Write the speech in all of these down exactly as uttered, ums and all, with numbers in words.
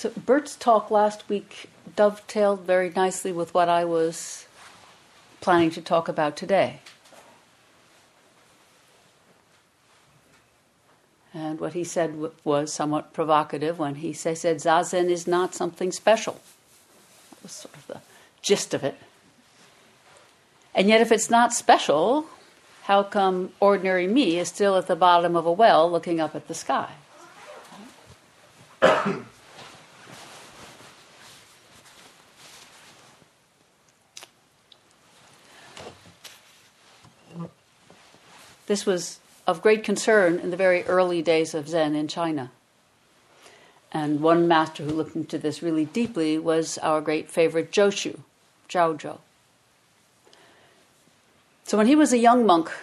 So Bert's talk last week dovetailed very nicely with what I was planning to talk about today. And what he said w- was somewhat provocative when he say, said Zazen is not something special. That was sort of the gist of it. And yet if it's not special, how come ordinary me is still at the bottom of a well looking up at the sky? This was of great concern in the very early days of Zen in China. And one master who looked into this really deeply was our great favorite Joshu, Zhao Zhou. So when he was a young monk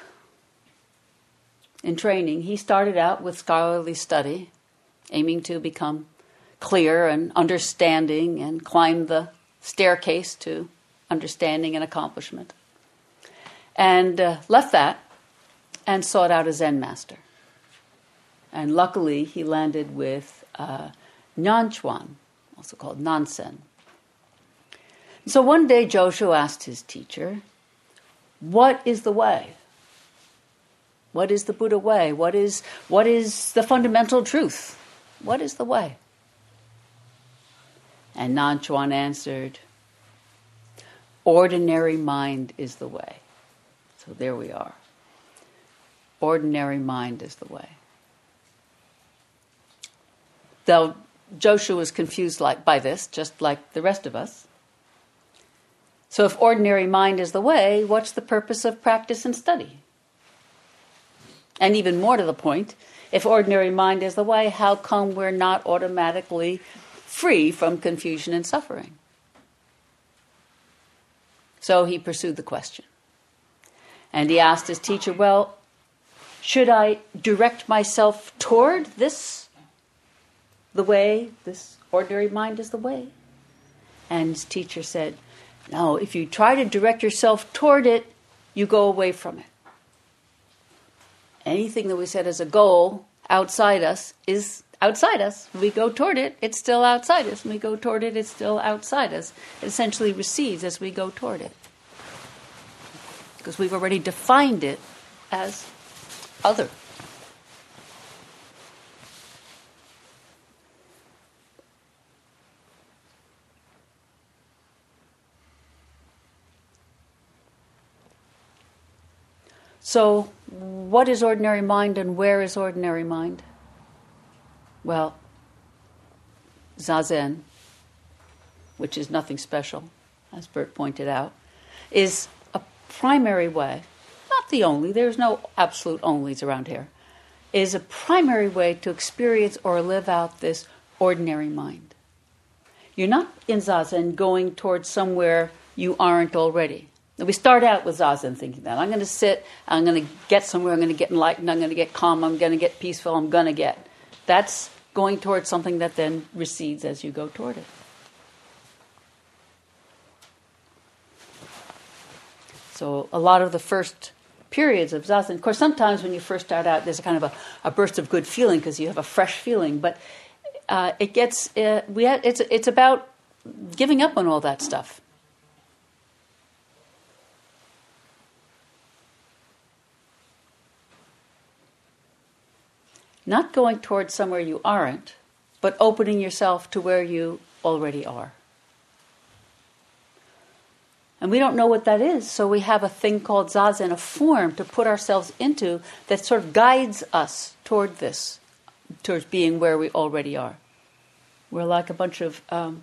in training, he started out with scholarly study, aiming to become clear and understanding and climb the staircase to understanding and accomplishment. And uh, left that and sought out a Zen master. And luckily, he landed with uh, Nanchuan, also called Nansen. So one day, Joshu asked his teacher, what is the way? What is the Buddha way? What is, what is the fundamental truth? What is the way? And Nanchuan answered, ordinary mind is the way. So there we are. Ordinary mind is the way. Though Joshu was confused like by this, just like the rest of us. So if ordinary mind is the way, what's the purpose of practice and study? And even more to the point, if ordinary mind is the way, how come we're not automatically free from confusion and suffering? So he pursued the question. And he asked his teacher, well, should I direct myself toward this, the way, this ordinary mind is the way? And his teacher said, no, if you try to direct yourself toward it, you go away from it. Anything that we set as a goal outside us is outside us. When we go toward it, it's still outside us. When we go toward it, it's still outside us. It essentially recedes as we go toward it. Because we've already defined it as other. So, what is ordinary mind and where is ordinary mind? Well, Zazen, which is nothing special, as Bert pointed out, is a primary way, not the only, there's no absolute onlys around here, is a primary way to experience or live out this ordinary mind. You're not in Zazen going towards somewhere you aren't already. We start out with Zazen thinking that. I'm going to sit, I'm going to get somewhere, I'm going to get enlightened, I'm going to get calm, I'm going to get peaceful, I'm going to get. That's going towards something that then recedes as you go toward it. So a lot of the first periods of Zazen, of course sometimes when you first start out there's a kind of a, a burst of good feeling because you have a fresh feeling, but uh, it gets, uh, we ha- it's, it's about giving up on all that stuff. Not going towards somewhere you aren't, but opening yourself to where you already are. And we don't know what that is, so we have a thing called Zazen, a form to put ourselves into that sort of guides us toward this, towards being where we already are. We're like a bunch of um,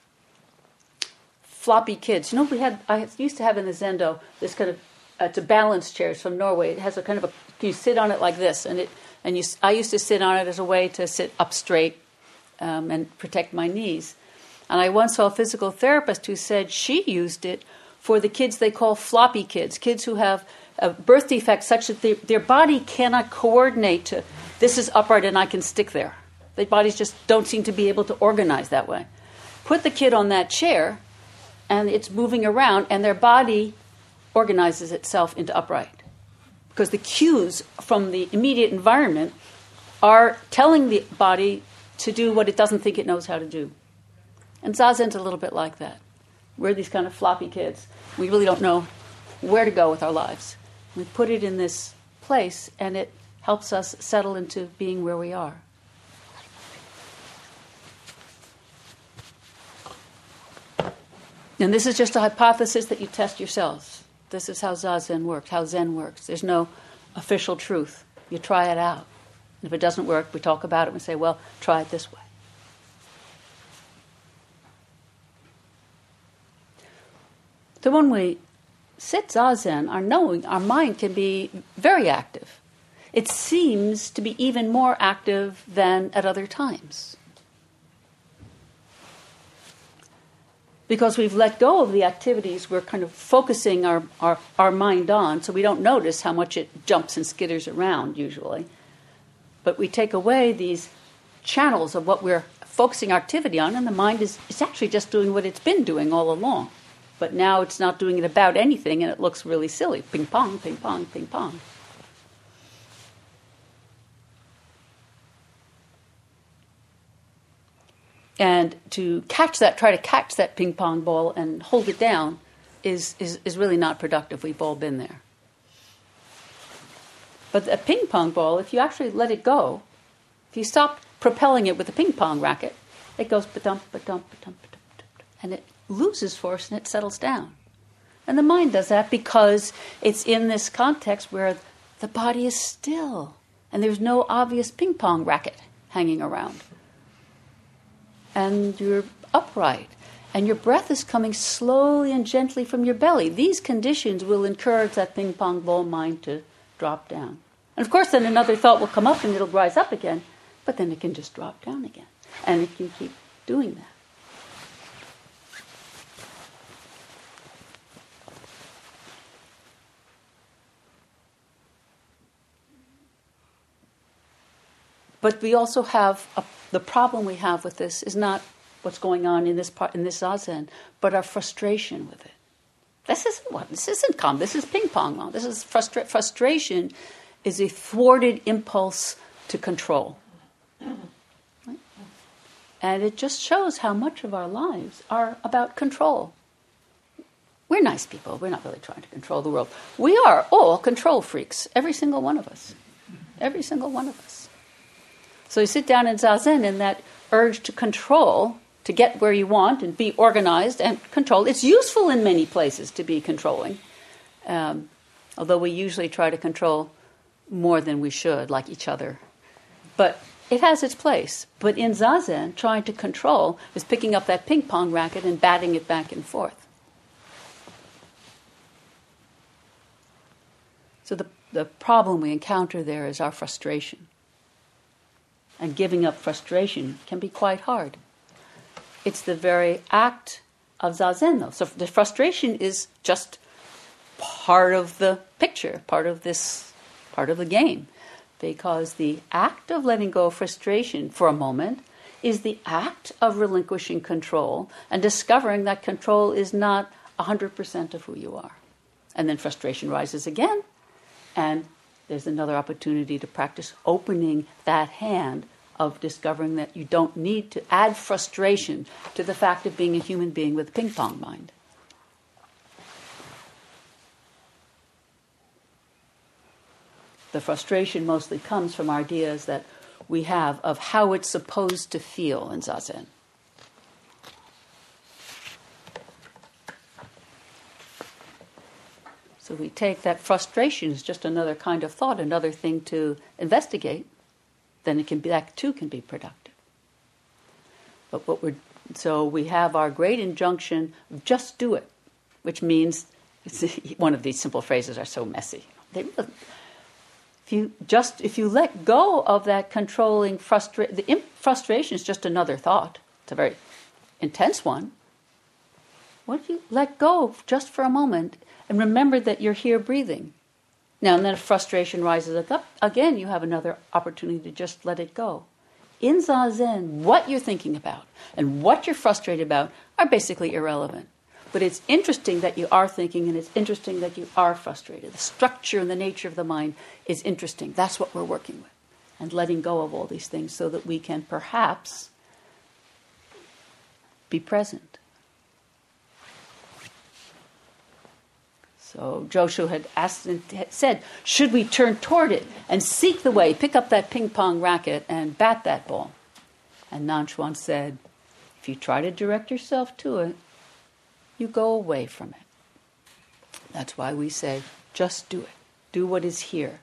floppy kids. You know, we had I used to have in the Zendo this kind of, uh, it's a balance chair. It's from Norway. It has a kind of a, you sit on it like this, and it And you, I used to sit on it as a way to sit up straight um, and protect my knees. And I once saw a physical therapist who said she used it for the kids they call floppy kids, kids who have a birth defect such that they, their body cannot coordinate to, this is upright and I can stick there. Their bodies just don't seem to be able to organize that way. Put the kid on that chair and it's moving around and their body organizes itself into upright. Because the cues from the immediate environment are telling the body to do what it doesn't think it knows how to do. And Zazen's a little bit like that. We're these kind of floppy kids. We really don't know where to go with our lives. We put it in this place, and it helps us settle into being where we are. And this is just a hypothesis that you test yourselves. This is how Zazen works, how Zen works. There's no official truth. You try it out. And if it doesn't work, we talk about it and say, well, try it this way. So when we sit Zazen, our knowing, our mind can be very active. It seems to be even more active than at other times. Because we've let go of the activities we're kind of focusing our, our, our mind on, so we don't notice how much it jumps and skitters around usually. But we take away these channels of what we're focusing our activity on, and the mind is it's actually just doing what it's been doing all along. But now it's not doing it about anything, and it looks really silly. Ping pong, ping pong, ping pong. And to catch that, try to catch that ping pong ball and hold it down is, is, is really not productive. We've all been there. But a ping pong ball, if you actually let it go, if you stop propelling it with a ping pong racket, it goes ba-dump, ba-dump, ba-dump, ba-dump, ba-dump, and it loses force and it settles down. And the mind does that because it's in this context where the body is still and there's no obvious ping pong racket hanging around. And you're upright, and your breath is coming slowly and gently from your belly. These conditions will encourage that ping pong ball mind to drop down. And of course then another thought will come up and it'll rise up again, but then it can just drop down again. And it can keep doing that. But we also have, a, the problem we have with this is not what's going on in this part, in this Zazen, but our frustration with it. This isn't what, this isn't calm, this is ping pong. This is frustra- frustration is a thwarted impulse to control. Right? And it just shows how much of our lives are about control. We're nice people, we're not really trying to control the world. We are all control freaks, every single one of us. Every single one of us. So you sit down in Zazen, and that urge to control, to get where you want and be organized and controlled, it's useful in many places to be controlling. Um, although we usually try to control more than we should, like each other. But it has its place. But in Zazen, trying to control is picking up that ping pong racket and batting it back and forth. So the, the problem we encounter there is our frustration. And giving up frustration can be quite hard. It's the very act of Zazen, though. So the frustration is just part of the picture, part of this, part of the game. Because the act of letting go of frustration for a moment is the act of relinquishing control and discovering that control is not one hundred percent of who you are. And then frustration rises again, and there's another opportunity to practice opening that hand of discovering that you don't need to add frustration to the fact of being a human being with a ping pong mind. The frustration mostly comes from ideas that we have of how it's supposed to feel in Zazen. So we take that frustration as just another kind of thought, another thing to investigate, then it can be, that too can be productive. But what we're so we have our great injunction of just do it, which means it's, one of these simple phrases are so messy. They really, if you just if you let go of that controlling frustration, the imp- frustration is just another thought. It's a very intense one. What if you let go just for a moment and remember that you're here breathing? Now, and then if frustration rises up, again, you have another opportunity to just let it go. In Zazen, what you're thinking about and what you're frustrated about are basically irrelevant. But it's interesting that you are thinking, and it's interesting that you are frustrated. The structure and the nature of the mind is interesting. That's what we're working with. And letting go of all these things so that we can perhaps be present. So Joshu had asked and said, should we turn toward it and seek the way, pick up that ping pong racket and bat that ball? And Nanchuan said, if you try to direct yourself to it, you go away from it. That's why we say, just do it. Do what is here.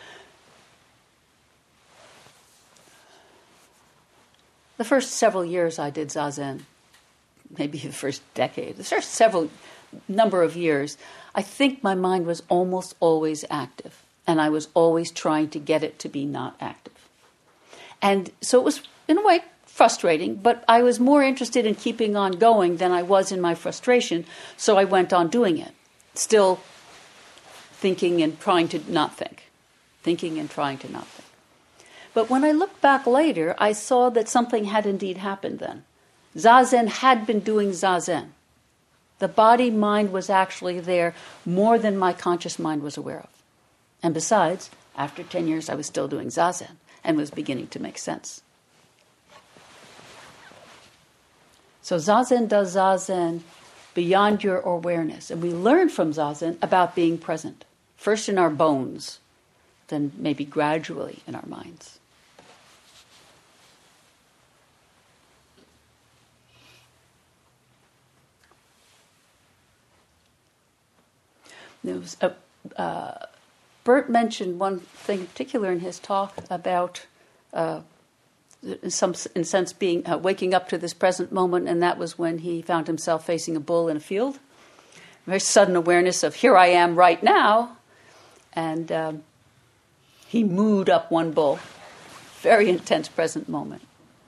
The first several years I did Zazen, maybe the first decade, the first several number of years, I think my mind was almost always active. And I was always trying to get it to be not active. And so it was, in a way, frustrating, but I was more interested in keeping on going than I was in my frustration, so I went on doing it. Still thinking and trying to not think. Thinking and trying to not think. But when I looked back later, I saw that something had indeed happened then. Zazen had been doing Zazen. The body-mind was actually there more than my conscious mind was aware of. And besides, after ten years, I was still doing Zazen and was beginning to make sense. So Zazen does Zazen beyond your awareness. And we learn from Zazen about being present. First in our bones, then maybe gradually in our minds. There was a, uh, Bert mentioned one thing in particular in his talk about, uh, in some in sense, being uh, waking up to this present moment, and that was when he found himself facing a bull in a field. Very sudden awareness of here I am right now, and um, he mooed up one bull. Very intense present moment.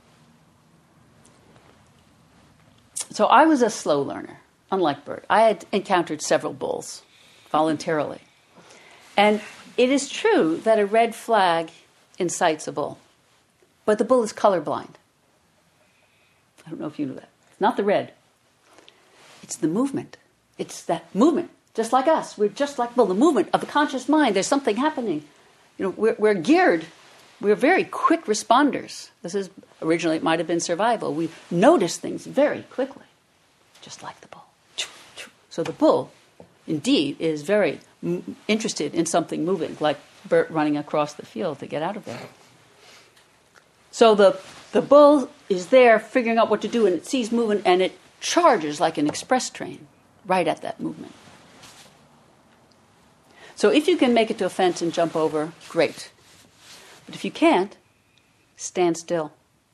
So I was a slow learner, unlike Bert. I had encountered several bulls voluntarily. And it is true that a red flag incites a bull. But the bull is colorblind. I don't know if you know that. It's not the red. It's the movement. It's that movement, just like us. We're just like, well, the movement of the conscious mind. There's something happening. You know, we're, we're geared. We're very quick responders. This is, originally it might have been survival. We notice things very quickly, just like the bull. So the bull, indeed, is very m- interested in something moving, like Bert running across the field to get out of there. So the the bull is there figuring out what to do, and it sees movement, and it charges like an express train right at that movement. So if you can make it to a fence and jump over, great. But if you can't, stand still.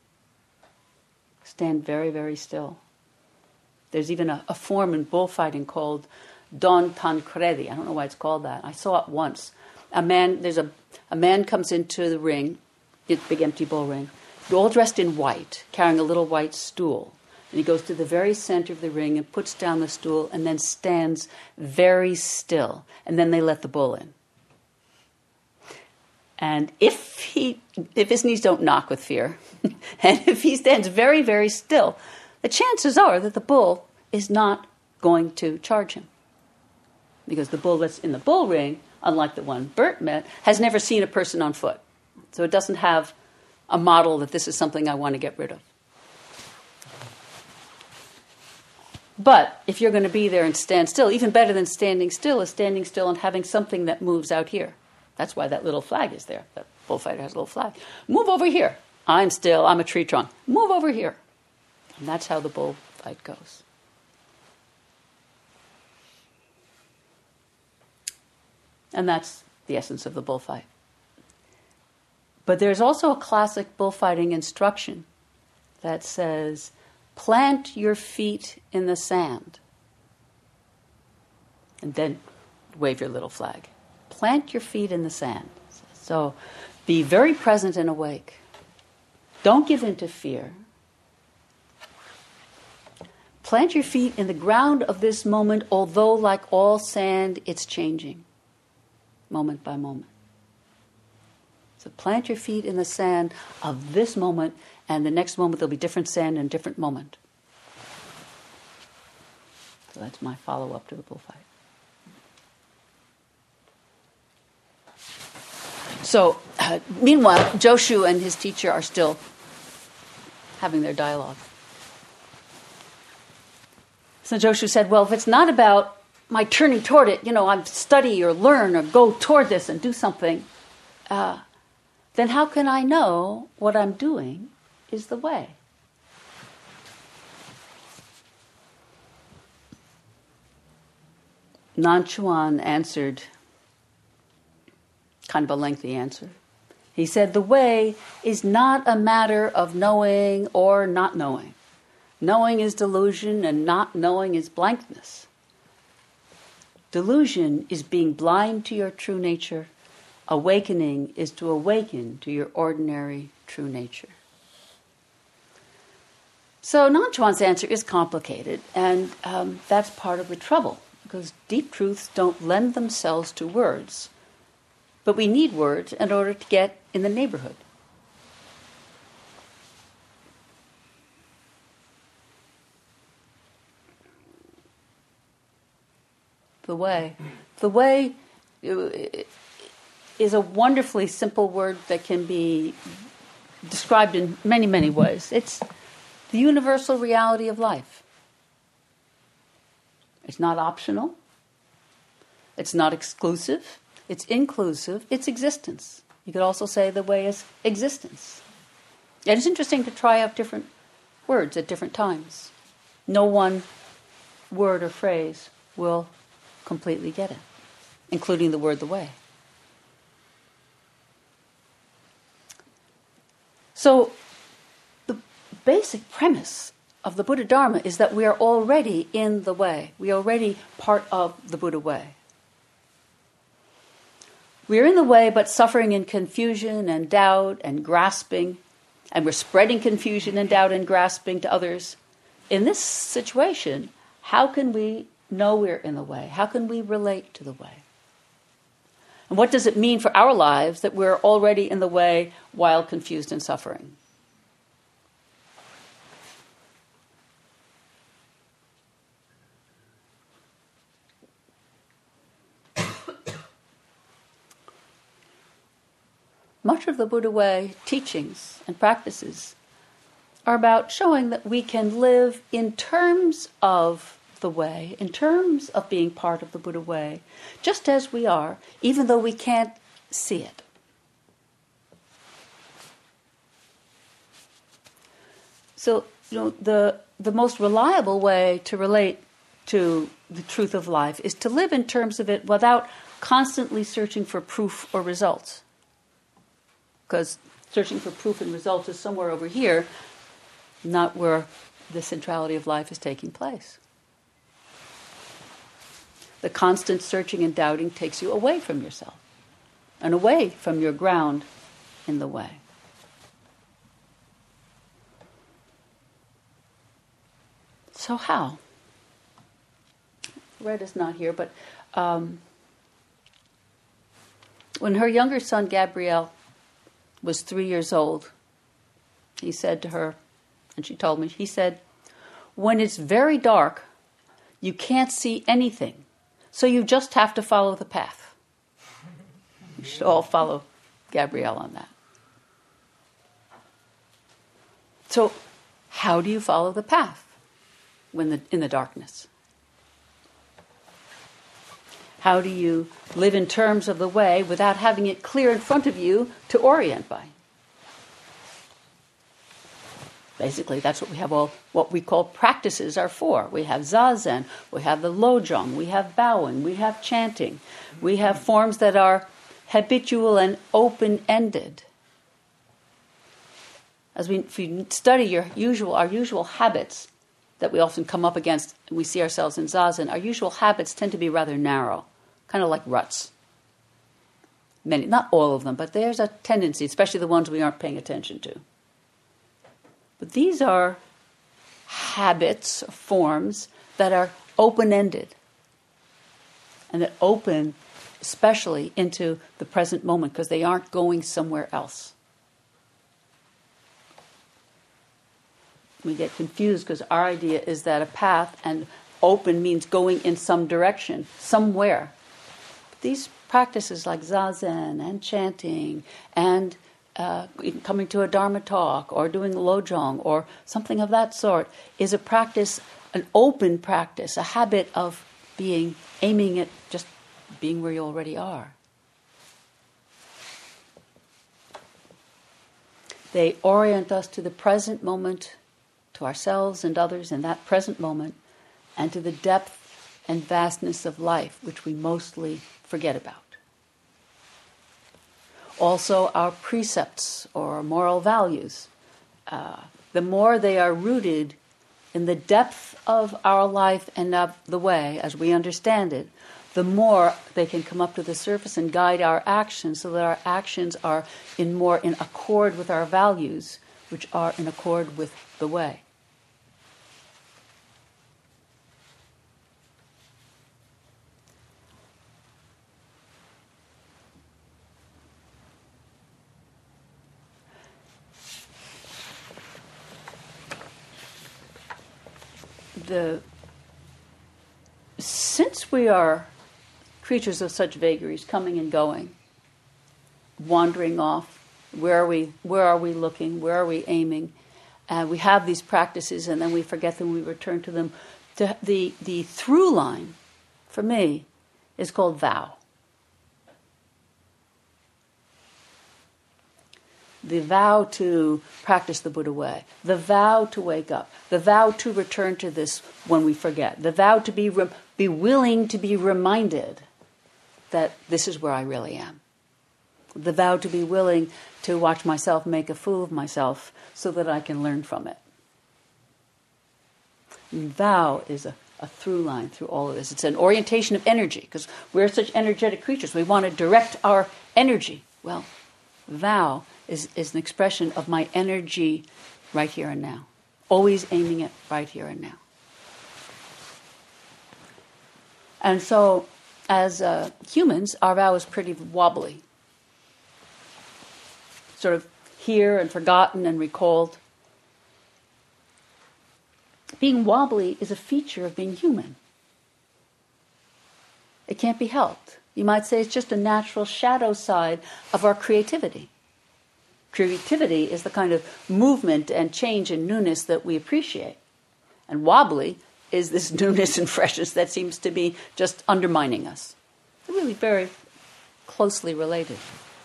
Stand very, very still. There's even a, a form in bullfighting called Don Tancredi. I don't know why it's called that. I saw it once. A man, there's a a man comes into the ring, the big empty bull ring, all dressed in white, carrying a little white stool. And he goes to the very center of the ring and puts down the stool and then stands very still. And then they let the bull in. And if he, if his knees don't knock with fear, and if he stands very, very still, the chances are that the bull is not going to charge him. Because the bull that's in the bull ring, unlike the one Bert met, has never seen a person on foot. So it doesn't have a model that this is something I want to get rid of. But if you're going to be there and stand still, even better than standing still is standing still and having something that moves out here. That's why that little flag is there. That bullfighter has a little flag. Move over here. I'm still, I'm a tree trunk. Move over here. And that's how the bullfight goes. And that's the essence of the bullfight. But there's also a classic bullfighting instruction that says, plant your feet in the sand. And then wave your little flag. Plant your feet in the sand. So be very present and awake. Don't give in to fear. Plant your feet in the ground of this moment, although like all sand, it's changing, moment by moment. So plant your feet in the sand of this moment, and the next moment there'll be different sand and different moment. So that's my follow-up to the bullfight. So, uh, meanwhile, Joshu and his teacher are still having their dialogue. So Joshu said, well, if it's not about my turning toward it, you know, I study or learn or go toward this and do something, uh, then how can I know what I'm doing is the way? Nanchuan answered, kind of a lengthy answer. He said, the way is not a matter of knowing or not knowing. Knowing is delusion and not knowing is blankness. Delusion is being blind to your true nature. Awakening is to awaken to your ordinary true nature. So Nanchuan's answer is complicated, and um, that's part of the trouble, because deep truths don't lend themselves to words. But we need words in order to get in the neighborhood. The way. The way is a wonderfully simple word that can be described in many, many ways. It's the universal reality of life. It's not optional. It's not exclusive. It's inclusive. It's existence. You could also say the way is existence. And it's interesting to try out different words at different times. No one word or phrase will completely get it, including the word the way. So the basic premise of the Buddha Dharma is that we are already in the way. We are already part of the Buddha way. We are in the way, but suffering in confusion and doubt and grasping, and we're spreading confusion and doubt and grasping to others. In this situation, how can we know we're in the way? How can we relate to the way? And what does it mean for our lives that we're already in the way while confused and suffering? Much of the Buddha way teachings and practices are about showing that we can live in terms of the way, in terms of being part of the Buddha way, just as we are, even though we can't see it. So, you know, the the most reliable way to relate to the truth of life is to live in terms of it without constantly searching for proof or results. Because searching for proof and results is somewhere over here, not where the centrality of life is taking place. The constant searching and doubting takes you away from yourself and away from your ground in the way. So how? Red is not here, but um, when her younger son Gabriel was three years old, he said to her, and she told me, he said, when it's very dark, you can't see anything, so you just have to follow the path. You should all follow Gabrielle on that. So, how do you follow the path when the, in the darkness? How do you live in terms of the way without having it clear in front of you to orient by? Basically, that's what we have all, what we call practices are for. We have zazen, we have the lojong, we have bowing, we have chanting. We have forms that are habitual and open-ended. As we, if you study your usual, our usual habits that we often come up against, and we see ourselves in zazen, our usual habits tend to be rather narrow, kind of like ruts. Many, not all of them, but there's a tendency, especially the ones we aren't paying attention to. But these are habits, forms that are open-ended and that open especially into the present moment because they aren't going somewhere else. We get confused because our idea is that a path and open means going in some direction, somewhere. But these practices like zazen and chanting and uh, coming to a Dharma talk or doing lojong or something of that sort is a practice, an open practice, a habit of being, aiming at just being where you already are. They orient us to the present moment, to ourselves and others in that present moment, and to the depth and vastness of life, which we mostly forget about. Also, our precepts or moral values, uh, the more they are rooted in the depth of our life and of the way, as we understand it, the more they can come up to the surface and guide our actions so that our actions are in more in accord with our values, which are in accord with the way. The, since we are creatures of such vagaries, coming and going, wandering off, where are we, where are we looking, where are we aiming, and we have these practices and then we forget them, we return to them. The, the, the through line, for me, is called vow. The vow to practice the Buddha way, the vow to wake up, the vow to return to this when we forget, the vow to be re- be willing to be reminded that this is where I really am, the vow to be willing to watch myself make a fool of myself so that I can learn from it. And vow is a, a through line through all of this. It's an orientation of energy, because we're such energetic creatures. We want to direct our energy. Well, vow is, is an expression of my energy right here and now. Always aiming it right here and now. And so, as uh, humans, our vow is pretty wobbly. Sort of here and forgotten and recalled. Being wobbly is a feature of being human. It can't be helped. You might say it's just a natural shadow side of our creativity. Creativity is the kind of movement and change and newness that we appreciate. And wobbly is this newness and freshness that seems to be just undermining us. They're really very closely related.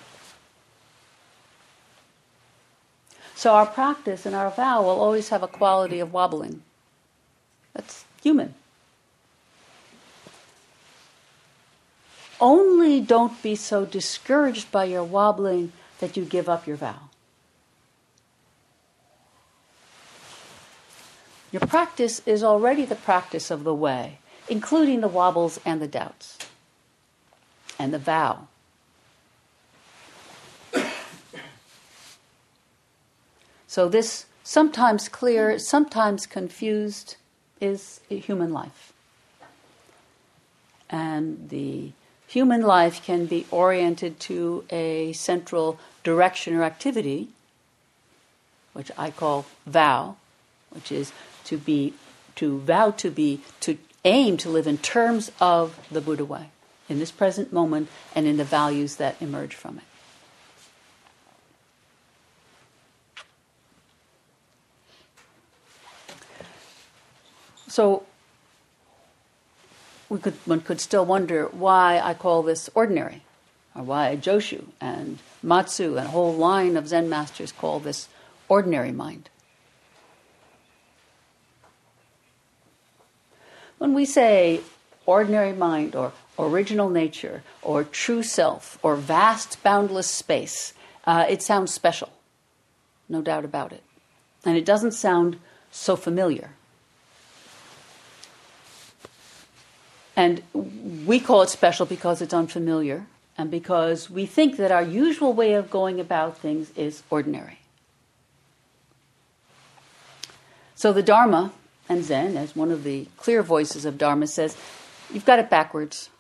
So our practice and our vow will always have a quality of wobbling. That's human. Only don't be so discouraged by your wobbling that you give up your vow. Your practice is already the practice of the way, including the wobbles and the doubts, and the vow. So this sometimes clear, sometimes confused, is a human life. And the human life can be oriented to a central direction or activity, which I call vow, which is to be, to vow to be, to aim to live in terms of the Buddha way, in this present moment and in the values that emerge from it. So we could, one could still wonder why I call this ordinary, or why Joshu and Matsu and a whole line of Zen masters call this ordinary mind. When we say ordinary mind or original nature or true self or vast boundless space, uh, it sounds special, no doubt about it. And it doesn't sound so familiar. And we call it special because it's unfamiliar and because we think that our usual way of going about things is ordinary. So the Dharma and Zen, as one of the clear voices of Dharma, says, you've got it backwards.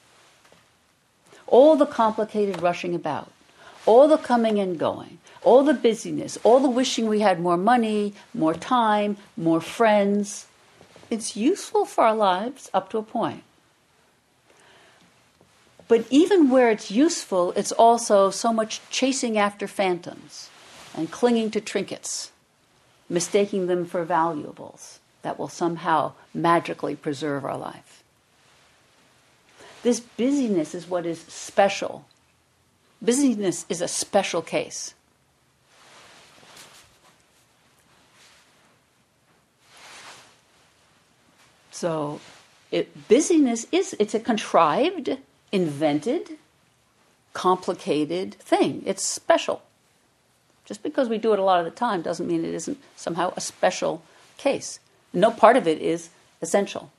All the complicated rushing about, all the coming and going, all the busyness, all the wishing we had more money, more time, more friends, it's useful for our lives up to a point. But even where it's useful, it's also so much chasing after phantoms and clinging to trinkets, mistaking them for valuables that will somehow magically preserve our life. This busyness is what is special. Busyness is a special case. So it, busyness is, it's a contrived, invented, complicated thing. It's special. Just because we do it a lot of the time doesn't mean it isn't somehow a special case. No part of it is essential.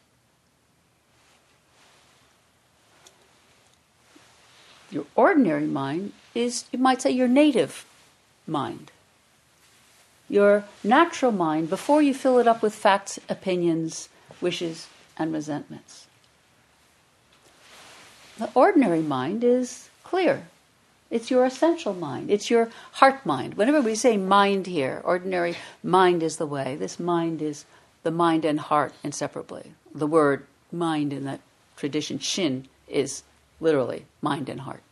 Your ordinary mind is, you might say, your native mind. Your natural mind, before you fill it up with facts, opinions, wishes, and resentments. The ordinary mind is clear. It's your essential mind. It's your heart mind. Whenever we say mind here, ordinary mind is the way. This mind is the mind and heart inseparably. The word mind in that tradition, shin, is literally mind and heart.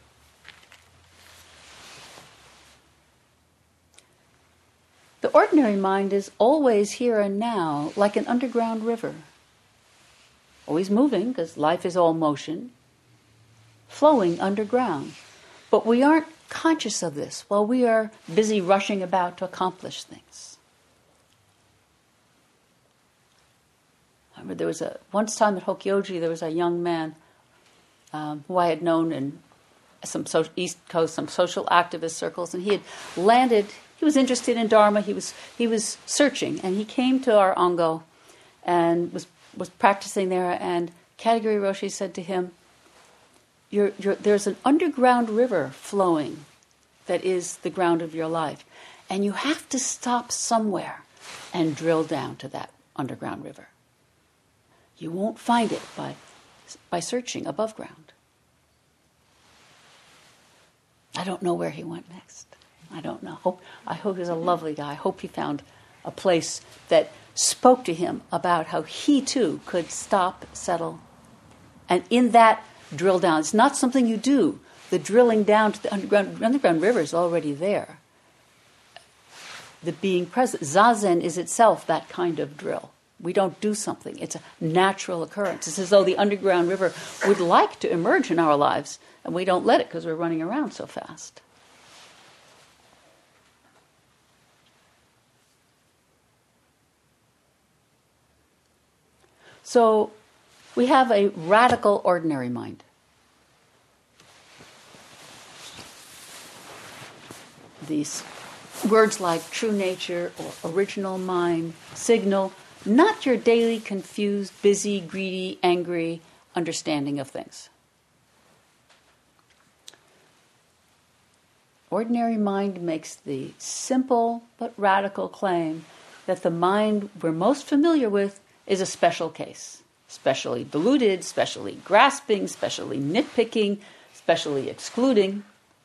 The ordinary mind is always here and now, like an underground river. Always moving, because life is all motion, flowing underground. But we aren't conscious of this while we are busy rushing about to accomplish things. I remember there was a, once time at Hokyoji, there was a young man um, who I had known in some so, East Coast, some social activist circles, and he had landed, he was interested in Dharma, he was he was searching, and he came to our Ongo and was, was practicing there, and Katagiri Roshi said to him, You're, you're, there's an underground river flowing that is the ground of your life. And you have to stop somewhere and drill down to that underground river. You won't find it by, by searching above ground. I don't know where he went next. I don't know. Hope, I hope he's a lovely guy. I hope he found a place that spoke to him about how he too could stop, settle, and in that drill down. It's not something you do. The drilling down to the underground, underground river is already there. The being present. Zazen is itself that kind of drill. We don't do something. It's a natural occurrence. It's as though the underground river would like to emerge in our lives, and we don't let it because we're running around so fast. So we have a radical ordinary mind. These words like true nature or original mind signal not your daily confused, busy, greedy, angry understanding of things. Ordinary mind makes the simple but radical claim that the mind we're most familiar with is a special case, specially deluded, specially grasping, specially nitpicking, specially excluding.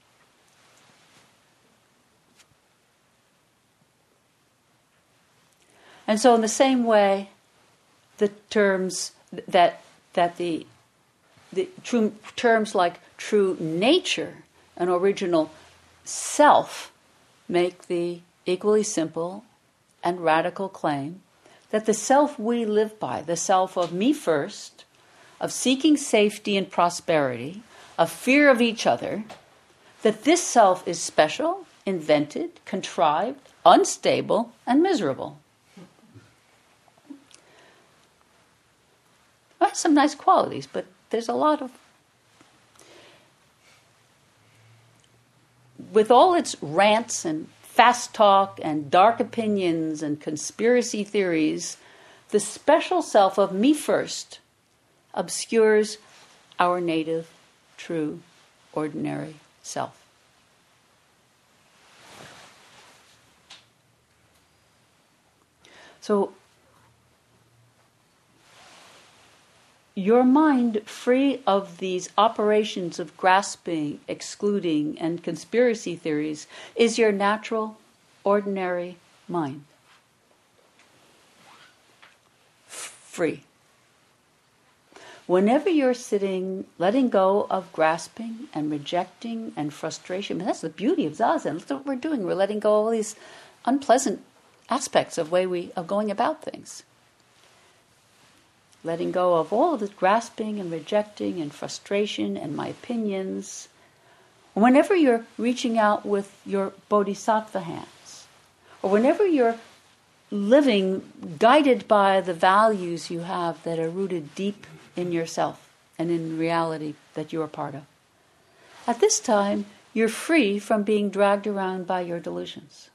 And so in the same way, the terms that that the the true terms like true nature and original self make the equally simple and radical claim that the self we live by, the self of me first, of seeking safety and prosperity, of fear of each other, that this self is special, invented, contrived, unstable, and miserable. Well, has some nice qualities, but there's a lot of... With all its rants and fast talk and dark opinions and conspiracy theories, the special self of me first obscures our native, true, ordinary self. So, your mind, free of these operations of grasping, excluding, and conspiracy theories, is your natural, ordinary mind. Free. Whenever you're sitting, letting go of grasping and rejecting and frustration, I mean, that's the beauty of Zazen. That's what we're doing. We're letting go of all these unpleasant aspects of way we of going about things. Letting go of all of this grasping and rejecting and frustration and my opinions. Whenever you're reaching out with your bodhisattva hands, or whenever you're living guided by the values you have that are rooted deep in yourself and in reality that you're a part of, at this time you're free from being dragged around by your delusions.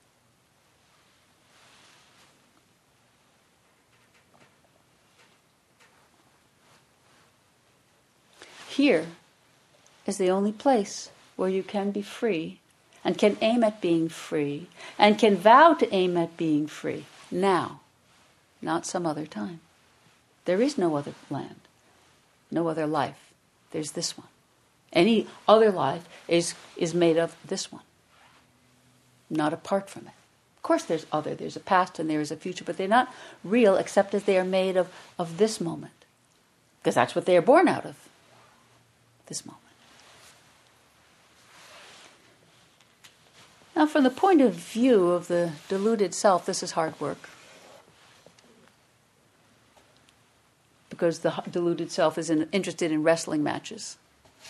Here is the only place where you can be free and can aim at being free and can vow to aim at being free now, not some other time. There is no other land, no other life. There's this one. Any other life is, is made of this one, not apart from it. Of course there's other, there's a past and there is a future, but they're not real except as they are made of, of this moment. Because that's what they are born out of. This moment. Now, from the point of view of the deluded self, this is hard work. Because the deluded self is in, interested in wrestling matches.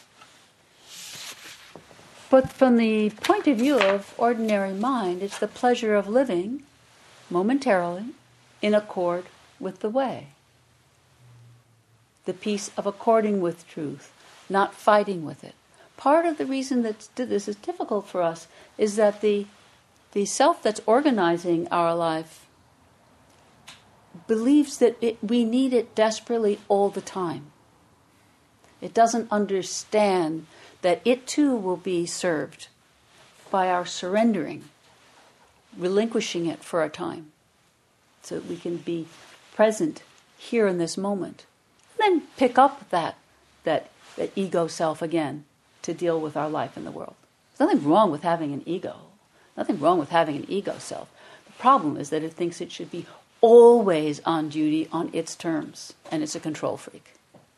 But from the point of view of ordinary mind, it's the pleasure of living momentarily in accord with the way. The peace of according with truth, not fighting with it. Part of the reason that this is difficult for us is that the the self that's organizing our life believes that it, we need it desperately all the time. It doesn't understand that it too will be served by our surrendering, relinquishing it for a time, so that we can be present here in this moment. And then pick up that that that ego self again to deal with our life in the world. There's nothing wrong with having an ego. Nothing wrong with having an ego self. The problem is that it thinks it should be always on duty on its terms, and it's a control freak.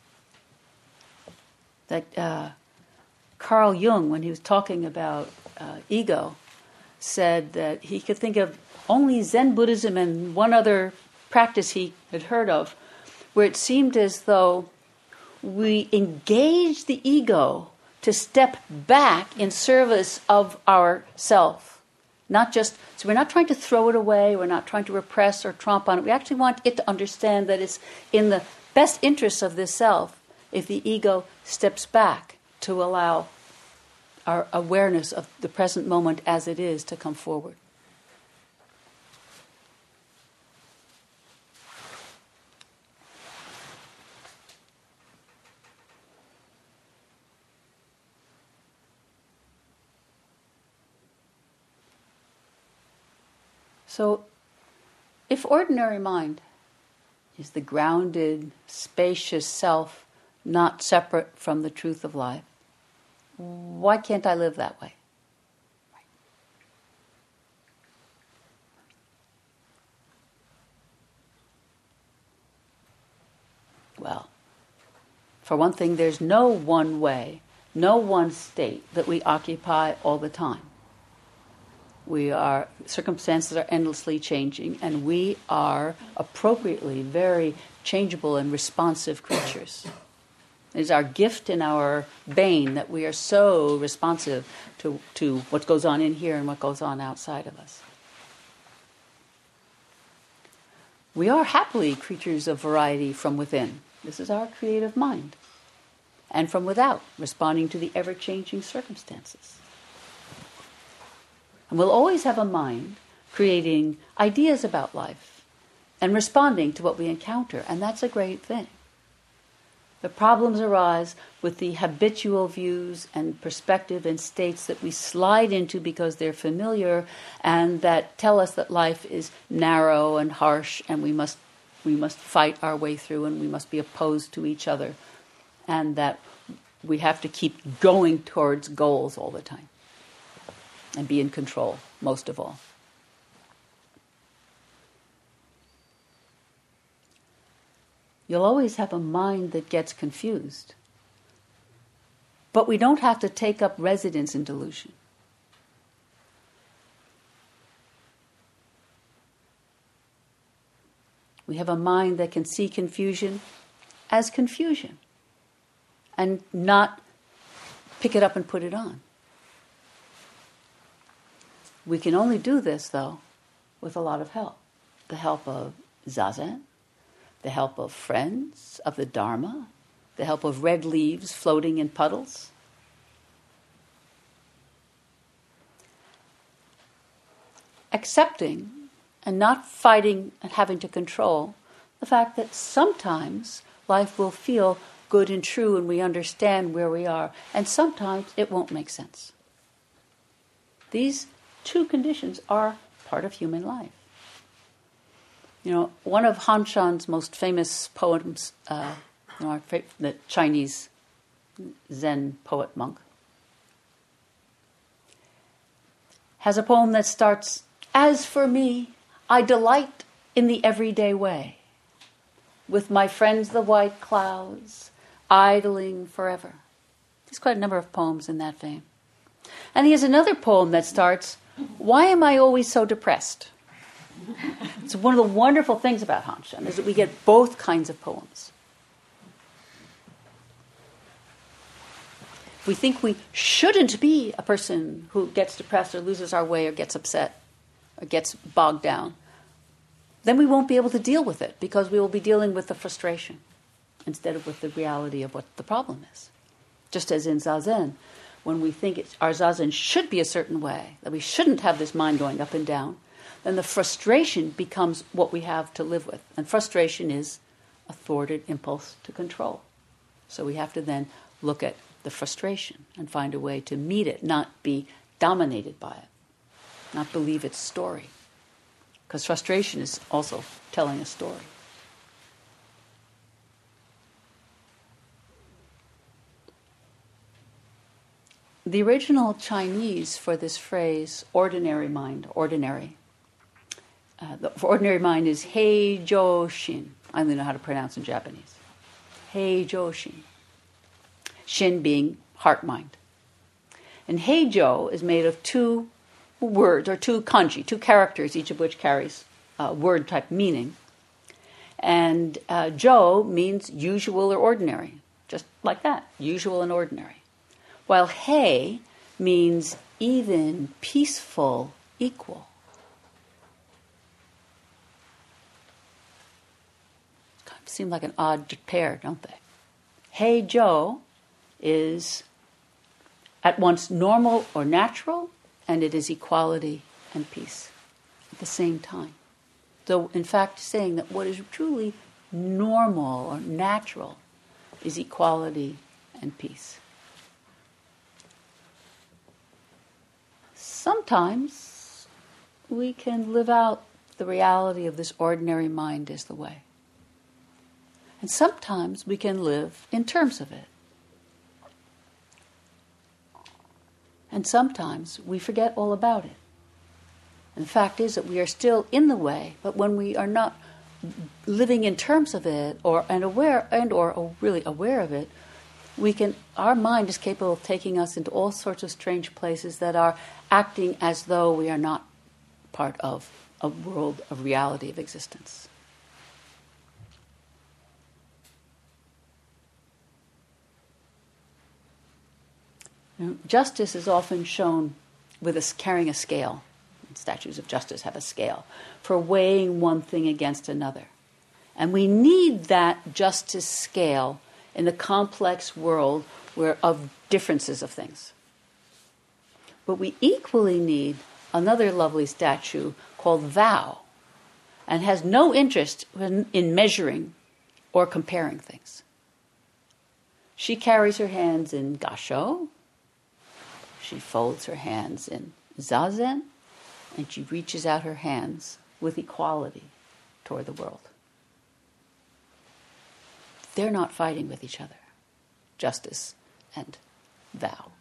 That uh, Carl Jung, when he was talking about uh, ego, said that he could think of only Zen Buddhism and one other practice he had heard of, where it seemed as though we engage the ego to step back in service of ourself. Not just, so we're not trying to throw it away, we're not trying to repress or tromp on it. We actually want it to understand that it's in the best interests of this self if the ego steps back to allow our awareness of the present moment as it is to come forward. So, if ordinary mind is the grounded, spacious self, not separate from the truth of life, why can't I live that way? Well, for one thing, there's no one way, no one state that we occupy all the time. We are, circumstances are endlessly changing, and we are appropriately very changeable and responsive creatures. It is our gift and our bane that we are so responsive to, to what goes on in here and what goes on outside of us. We are happily creatures of variety from within. This is our creative mind. And from without, responding to the ever-changing circumstances. And we'll always have a mind creating ideas about life and responding to what we encounter, and that's a great thing. The problems arise with the habitual views and perspective and states that we slide into because they're familiar and that tell us that life is narrow and harsh and we must we must fight our way through and we must be opposed to each other and that we have to keep going towards goals all the time and be in control, most of all. you'll always have a mind that gets confused. But we don't have to take up residence in delusion. We have a mind that can see confusion as confusion and not pick it up and put it on. We can only do this, though, with a lot of help. The help of Zazen, the help of friends, of the Dharma, the help of red leaves floating in puddles. Accepting and not fighting and having to control the fact that sometimes life will feel good and true and we understand where we are, and sometimes it won't make sense. These two conditions are part of human life. You know, one of Han Shan's most famous poems, uh, you know, the Chinese Zen poet monk, has a poem that starts, "As for me, I delight in the everyday way, with my friends the white clouds, idling forever." There's quite a number of poems in that vein. And he has another poem that starts, "Why am I always so depressed?" It's one of the wonderful things about Han Shan is that we get both kinds of poems. If we think we shouldn't be a person who gets depressed or loses our way or gets upset or gets bogged down, then we won't be able to deal with it because we will be dealing with the frustration instead of with the reality of what the problem is. Just as in Zazen, when we think it's, our Zazen should be a certain way, that we shouldn't have this mind going up and down, then the frustration becomes what we have to live with. And frustration is a thwarted impulse to control. So we have to then look at the frustration and find a way to meet it, not be dominated by it, not believe its story. Because frustration is also telling a story. The original Chinese for this phrase, ordinary mind, ordinary, uh, the for ordinary mind is Hei Jo Shin. I only know how to pronounce in Japanese. Hei Jo Shin. Shin being heart mind. And Hei Jo is made of two words, or two kanji, two characters, each of which carries a word-type meaning. And uh, Jo means usual or ordinary, just like that, usual and ordinary. While Hei means even, peaceful, equal. Kind of seem like an odd pair, don't they? Hei Jo is at once normal or natural, and it is equality and peace at the same time. So, in fact, saying that what is truly normal or natural is equality and peace. Sometimes we can live out the reality of this ordinary mind as the way. And sometimes we can live in terms of it. And sometimes we forget all about it. And the fact is that we are still in the way, but when we are not living in terms of it, or and aware and or, or really aware of it, we can. Our mind is capable of taking us into all sorts of strange places that are acting as though we are not part of a world of reality of existence. Justice is often shown with us carrying a scale. Statues of justice have a scale for weighing one thing against another. And we need that justice scale in the complex world where of differences of things. But we equally need another lovely statue called Vow, and has no interest in, in measuring or comparing things. She carries her hands in Gasho. She folds her hands in Zazen, and she reaches out her hands with equality toward the world. They're not fighting with each other, justice and Vow.